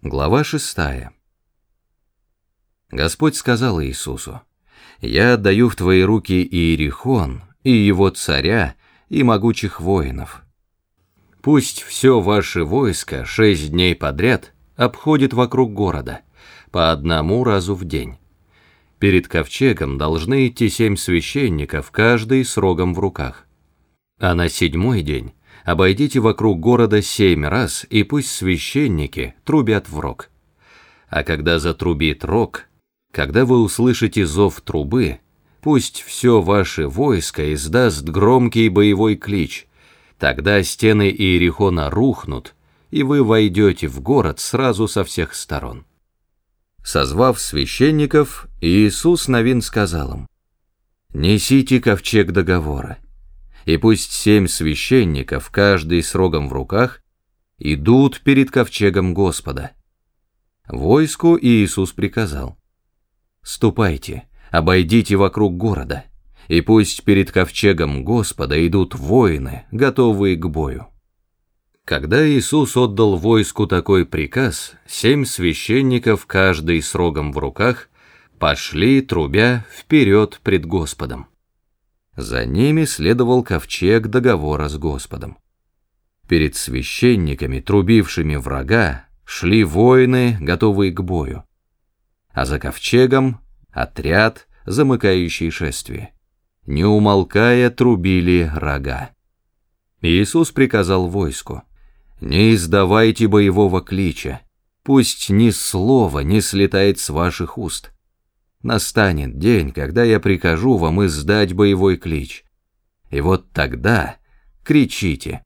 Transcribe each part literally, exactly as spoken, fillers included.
Глава шестая. Господь сказал Иисусу: «Я отдаю в твои руки Иерихон, и его царя, и могучих воинов. Пусть все ваше войско шесть дней подряд обходит вокруг города, по одному разу в день. Перед ковчегом должны идти семь священников, каждый с рогом в руках. А на седьмой день обойдите вокруг города семь раз, и пусть священники трубят в рог. А когда затрубит рог, когда вы услышите зов трубы, пусть все ваше войско издаст громкий боевой клич. Тогда стены Иерихона рухнут, и вы войдете в город сразу со всех сторон». Созвав священников, Иисус Навин сказал им: «Несите ковчег договора, и пусть семь священников, каждый с рогом в руках, идут перед ковчегом Господа». Войску Иисус приказал: «Ступайте, обойдите вокруг города, и пусть перед ковчегом Господа идут воины, готовые к бою». Когда Иисус отдал войску такой приказ, семь священников, каждый с рогом в руках, пошли, трубя, вперед пред Господом. За ними следовал ковчег договора с Господом. Перед священниками, трубившими врага, шли воины, готовые к бою, а за ковчегом отряд, замыкающий шествие. Не умолкая, трубили рога. Иисус приказал войску: «Не издавайте боевого клича, пусть ни слова не слетает с ваших уст. Настанет день, когда я прикажу вам издать боевой клич, и вот тогда кричите».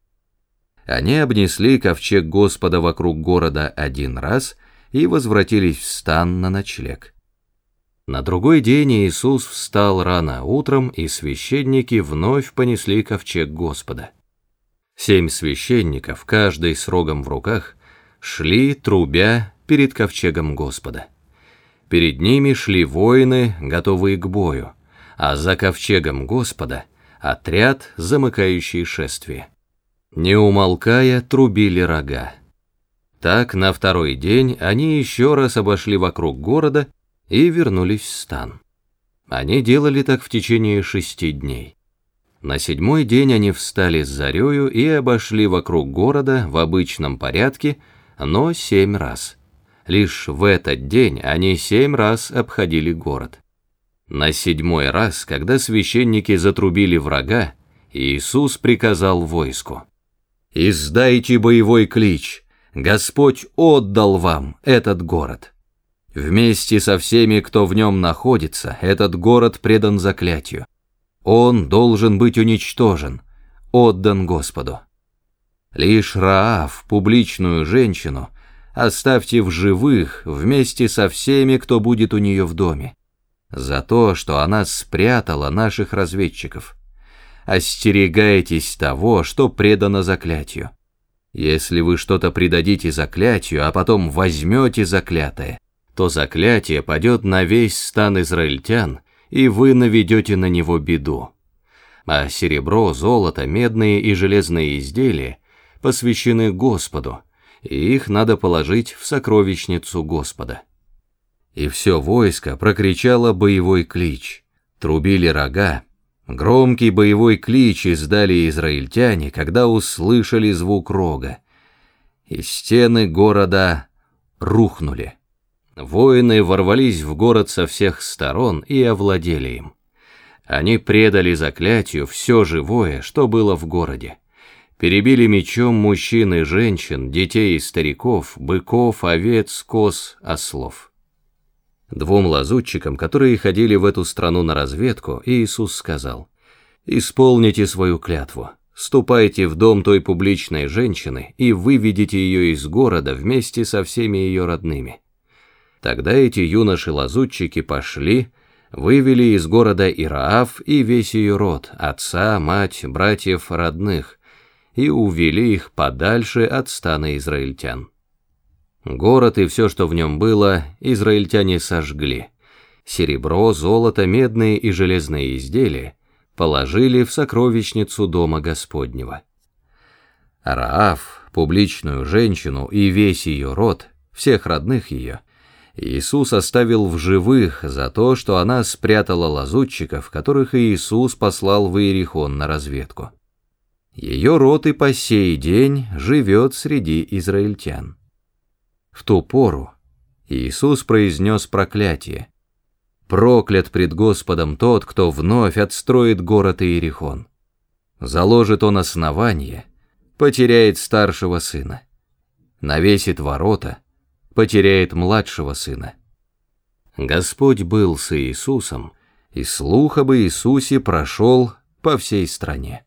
Они обнесли ковчег Господа вокруг города один раз и возвратились в стан на ночлег. На другой день Иисус встал рано утром, и священники вновь понесли ковчег Господа. Семь священников, каждый с рогом в руках, шли, трубя, перед ковчегом Господа. Перед ними шли воины, готовые к бою, а за ковчегом Господа отряд, замыкающий шествие. Не умолкая, трубили рога. Так на второй день они еще раз обошли вокруг города и вернулись в стан. Они делали так в течение шести дней. На седьмой день они встали с зарею и обошли вокруг города в обычном порядке, но семь раз. Лишь в этот день они семь раз обходили город. На седьмой раз, когда священники затрубили врага, Иисус приказал войску: «Издайте боевой клич, Господь отдал вам этот город. Вместе со всеми, кто в нем находится, этот город предан заклятию. Он должен быть уничтожен, отдан Господу. Лишь Раав, публичную женщину, оставьте в живых вместе со всеми, кто будет у нее в доме, за то, что она спрятала наших разведчиков. Остерегайтесь того, что предано заклятию. Если вы что-то предадите заклятию, а потом возьмете заклятое, то заклятие падет на весь стан израильтян, и вы наведете на него беду. А серебро, золото, медные и железные изделия посвящены Господу, и их надо положить в сокровищницу Господа». И все войско прокричало боевой клич, трубили рога. Громкий боевой клич издали израильтяне, когда услышали звук рога, и стены города рухнули. Воины ворвались в город со всех сторон и овладели им. Они предали заклятию все живое, что было в городе. Перебили мечом мужчин и женщин, детей и стариков, быков, овец, коз, ослов. Двум лазутчикам, которые ходили в эту страну на разведку, Иисус сказал: «Исполните свою клятву, ступайте в дом той публичной женщины и выведите ее из города вместе со всеми ее родными». Тогда эти юноши-лазутчики пошли, вывели из города и Раав, и весь ее род, отца, мать, братьев, родных, и увели их подальше от стана израильтян. Город и все, что в нем было, израильтяне сожгли. Серебро, золото, медные и железные изделия положили в сокровищницу дома Господнего. Раав, публичную женщину и весь ее род всех родных ее, Иисус оставил в живых за то, что она спрятала лазутчиков, которых Иисус послал в Иерихон на разведку. Ее род и по сей день живет среди израильтян. В ту пору Иисус произнес проклятие: «Проклят пред Господом тот, кто вновь отстроит город Иерихон. Заложит он основание, потеряет старшего сына. Навесит ворота, потеряет младшего сына». Господь был с Иисусом, и слух об Иисусе прошел по всей стране.